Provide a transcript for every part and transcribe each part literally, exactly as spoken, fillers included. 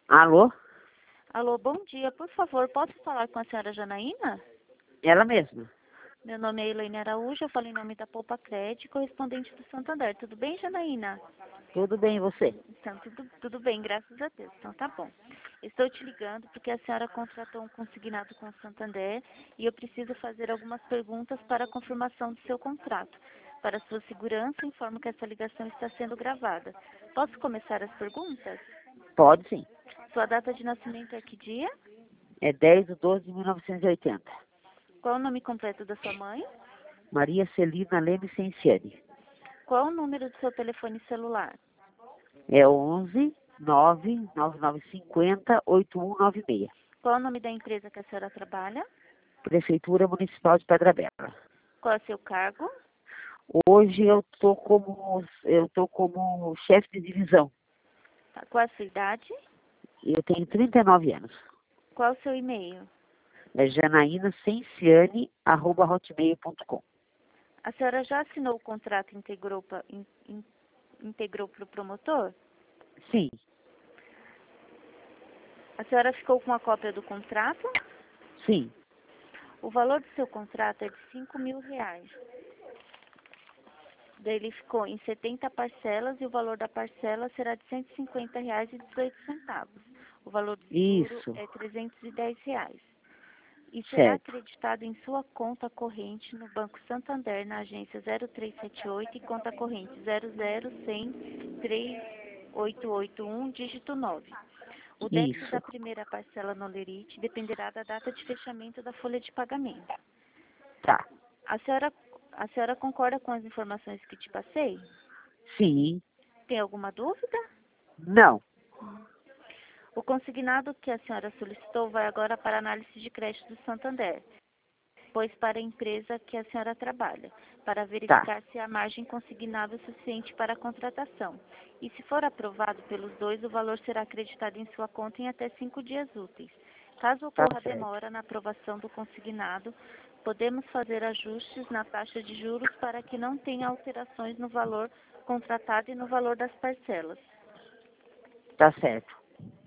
Alô? Alô, bom dia. Por favor, posso falar com a senhora Janaína? Ela mesma. Meu nome é Elaine Araújo, eu falo em nome da Poupa Crédito, correspondente do Santander. Tudo bem, Janaína? Tudo bem, e você? Então, tudo, tudo bem, graças a Deus. Então, tá bom. Estou te ligando porque a senhora contratou um consignado com o Santander e eu preciso fazer algumas perguntas para a confirmação do seu contrato. Para sua segurança, informo que essa ligação está sendo gravada. Posso começar as perguntas? Pode sim. Sua data de nascimento é que dia? É dez de doze de mil novecentos e oitenta. Qual o nome completo da sua mãe? Maria Celina Leme Senciani. Qual o número do seu telefone celular? É onze nove nove nove cinco zero oito um nove seis. Qual o nome da empresa que a senhora trabalha? Prefeitura Municipal de Pedra Bela. Qual é o seu cargo? Hoje eu tô como eu tô como chefe de divisão. Tá. Qual é a sua idade? Eu tenho trinta e nove anos. Qual o seu e-mail? É janaína senciani arroba hotmail ponto com. A senhora já assinou o contrato e integrou para in, in, integrou para o promotor? Sim, A senhora ficou com a cópia do contrato? sim. O valor do seu contrato é de cinco mil reais. Daí ele ficou em setenta parcelas e o valor da parcela será de cento e cinquenta reais e dezoito centavos. O valor do seguro Isso, é trezentos e dez reais. E será certo. acreditado em sua conta corrente no Banco Santander, na agência zero três sete oito e conta corrente zero zero cem três oito oito um, dígito nove. O débito Isso. da primeira parcela no Lerite dependerá da data de fechamento da folha de pagamento. Tá. A senhora, a senhora concorda com as informações que te passei? Sim. Tem alguma dúvida? Não. O consignado que a senhora solicitou vai agora para a análise de crédito do Santander, pois para a empresa que a senhora trabalha, para Tá. verificar se a margem consignada é suficiente para a contratação. E se for aprovado pelos dois, o valor será acreditado em sua conta em até cinco dias úteis. Caso Tá ocorra certo. demora na aprovação do consignado, podemos fazer ajustes na taxa de juros para que não tenha alterações no valor contratado e no valor das parcelas. Tá certo.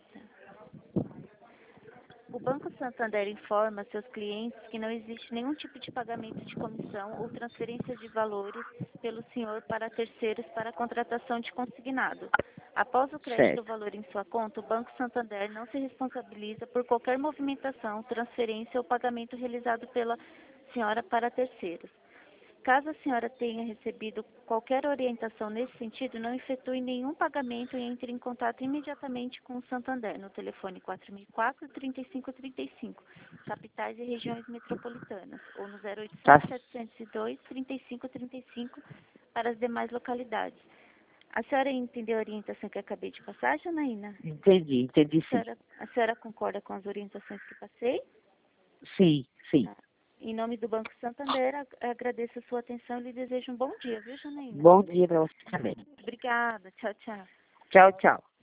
O Banco Santander informa seus clientes que não existe nenhum tipo de pagamento de comissão ou transferência de valores pelo senhor para terceiros para a contratação de consignado. Após o crédito do Certo. valor em sua conta, o Banco Santander não se responsabiliza por qualquer movimentação, transferência ou pagamento realizado pela senhora para terceiros. Caso a senhora tenha recebido qualquer orientação nesse sentido, não efetue nenhum pagamento e entre em contato imediatamente com o Santander no telefone quatro mil e quatro, trinta e cinco trinta e cinco, capitais e regiões metropolitanas, ou no zero Tá. oitocentos, setecentos e dois, trinta e cinco trinta e cinco para as demais localidades. A senhora entendeu a orientação que eu acabei de passar, Janaína? Entendi, entendi A sim. senhora, a senhora concorda com as orientações que passei? Sim, sim. Tá. Em nome do Banco Santander, ag- agradeço a sua atenção e lhe desejo um bom dia, viu, Janaína? Bom dia pra você também. Obrigada. Tchau, tchau. Tchau, tchau.